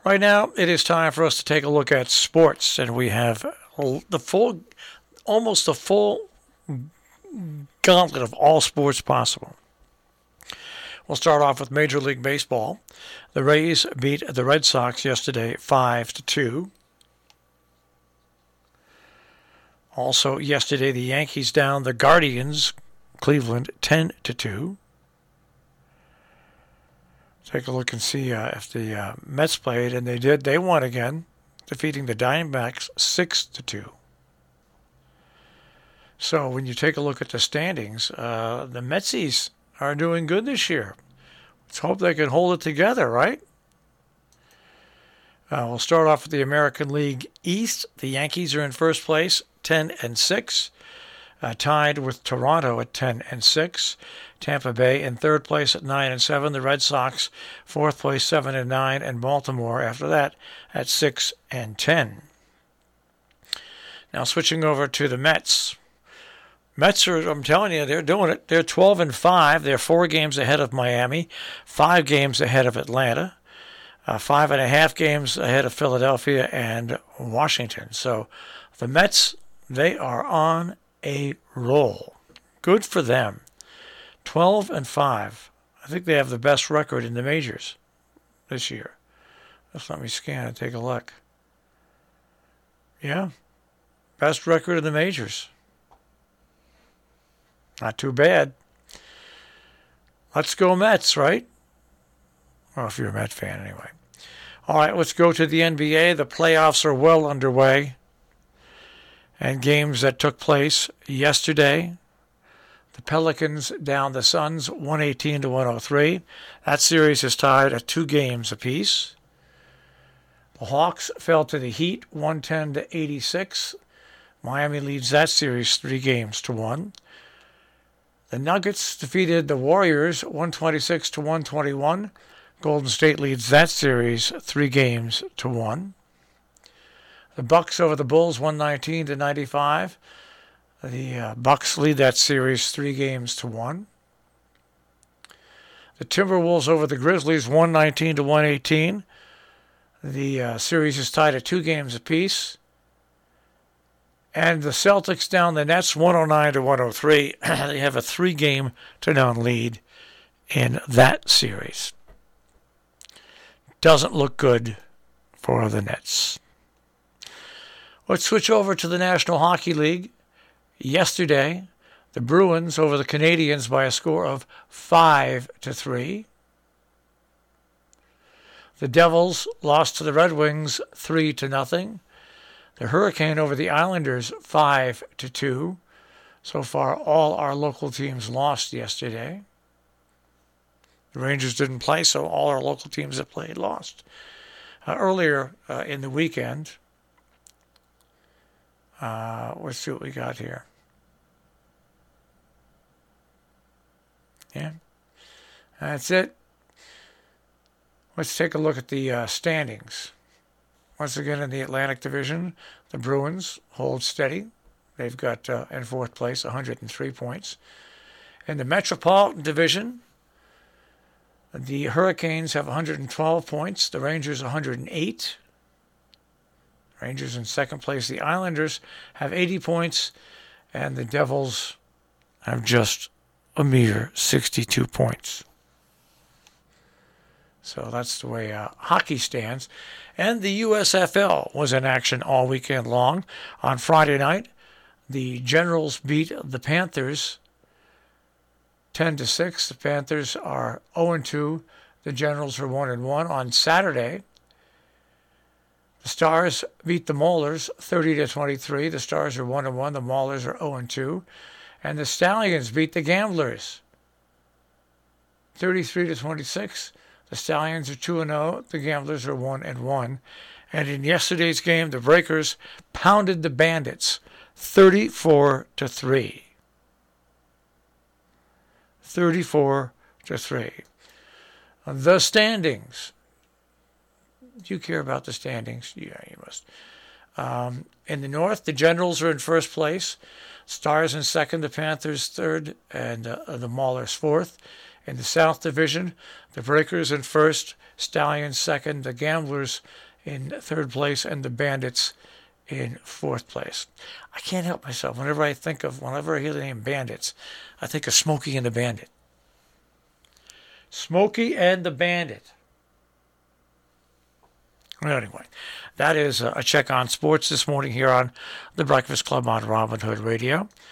Right now, it is time for us to take a look at sports, and we have almost the full gauntlet of all sports possible. We'll start off with Major League Baseball. The Rays beat the Red Sox yesterday 5-2. Also yesterday, the Yankees down the Guardians, Cleveland 10-2. Take a look and see if the Mets played, and they did. They won again, defeating the Diamondbacks 6-2. So when you take a look at the standings, the Metsies are doing good this year. Let's hope they can hold it together, right? We'll start off with the American League East. The Yankees are in first place, 10-6. Tied with Toronto at 10-6. Tampa Bay in third place at 9-7. The Red Sox, fourth place, 7-9. And Baltimore after that at 6-10. Now switching over to the Mets. Mets are, I'm telling you, they're doing it. They're 12-5. They're 4 games ahead of Miami, 5 games ahead of Atlanta, 5.5 games ahead of Philadelphia and Washington. So the Mets, they are on a roll. Good for them. 12-5. I think they have the best record in the majors this year. Just let me scan and take a look. Yeah, best record in the majors. Not too bad. Let's go Mets, right? Well, if you're a Met fan anyway. All right, let's go to the NBA. The playoffs are well underway. And games that took place yesterday. The Pelicans down the Suns 118-103. That series is tied at 2 games apiece. The Hawks fell to the Heat 110-86. Miami leads that series 3-1. The Nuggets defeated the Warriors 126-121. Golden State leads that series 3-1. The Bucks over the Bulls 119-95. The Bucks lead that series 3-1. The Timberwolves over the Grizzlies 119-118. The series is tied at 2 games apiece. And the Celtics down the Nets 109-103. They have a 3-0 lead in that series. Doesn't look good for the Nets. Let's switch over to the National Hockey League. Yesterday, the Bruins over the Canadiens by a score of 5-3. The Devils lost to the Red Wings 3-0. The Hurricane over the Islanders 5-2. So far, all our local teams lost yesterday. The Rangers didn't play, so all our local teams that played lost. Earlier in the weekend, let's see what we got here. Yeah, that's it. Let's take a look at the standings. Once again, in the Atlantic Division, the Bruins hold steady. They've got, in fourth place, 103 points. In the Metropolitan Division, the Hurricanes have 112 points. The Rangers, 108. Rangers in second place. The Islanders have 80 points. And the Devils have just a mere 62 points. So that's the way hockey stands. And the USFL was in action all weekend long. On Friday night, the Generals beat the Panthers 10-6. The Panthers are 0-2. The Generals are 1-1. On Saturday, the Stars beat the Maulers 30-23. The Stars are 1-1. The Maulers are 0-2. And the Stallions beat the Gamblers 33-26. The Stallions are 2-0. The Gamblers are 1-1. And in yesterday's game, the Breakers pounded the Bandits 34-3. 34-3. The standings. Do you care about the standings? Yeah, you must. In the North, the Generals are in first place. Stars in second, the Panthers third, and the Maulers fourth. In the South Division, the Breakers in first, Stallions second, the Gamblers in third place, and the Bandits in fourth place. I can't help myself. Whenever I hear the name Bandits, I think of Smokey and the Bandit. Smokey and the Bandit. Anyway, that is a check on sports this morning here on the Breakfast Club on Robin Hood Radio.